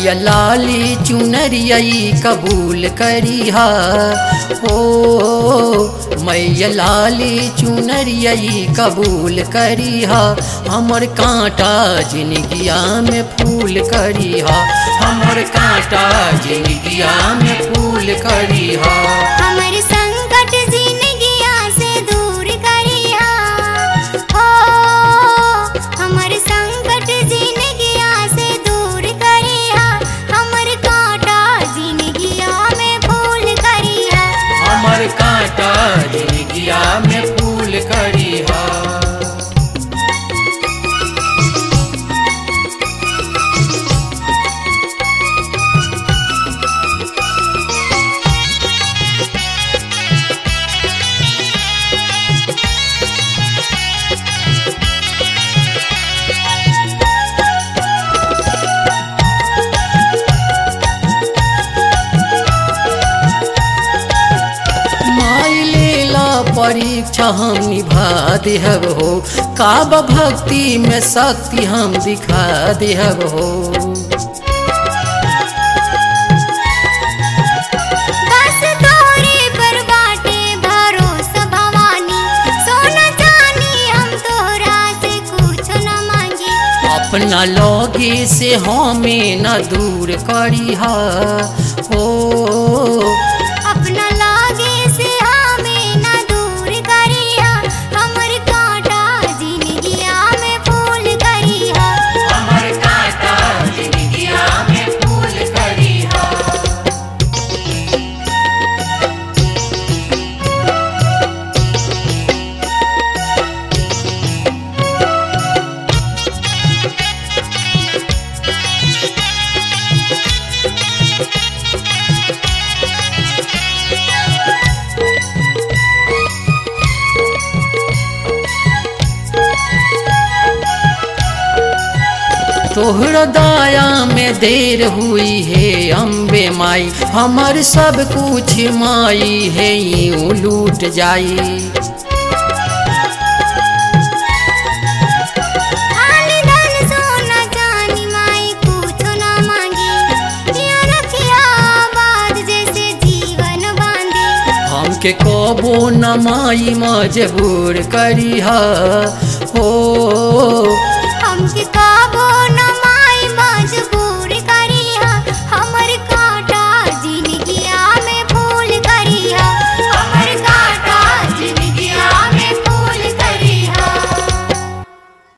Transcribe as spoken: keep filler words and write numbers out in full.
मैया लाली चुनरिया कबूल करिहा हो मैया लाली चुनरिया कबूल करिहा हमर कांटा जिनगिया में फूल करिहा हमर कांटा जिनगिया में फूल करिहा हमर संकट जिनगिया से दूर करिहा हो हमर संकट जिनगिया से दूर करिहा हमर कांटा जिनगिया में फूल करिहा हमर कांटा जिनगिया में फूल करिहा। परीक्षा हम निभा देहब हो काब भक्ति में शक्ति हम दिखा देहब हो बस तोरे पर बाटे भरोसा भवानी सोना चांदी हम तोरा से कुछ न मांगी अपना लोगे से हमें न दूर करिहा हो अपना लागे से हमें न दूर करिहा हमर कांटा जिनगिया में फूल करिहा हमर कांटा जिनगिया में फूल करिहा। तोहरा दया में देर हुई है अम्बे माई हमर सब कुछ माई है यूं लूट जाई आनी धन सोना चांदी माई कुछ न मांगी या रखिया बात जैसे जीवन बांधी हमके कबो न माई मजबूर करिहा हो हमके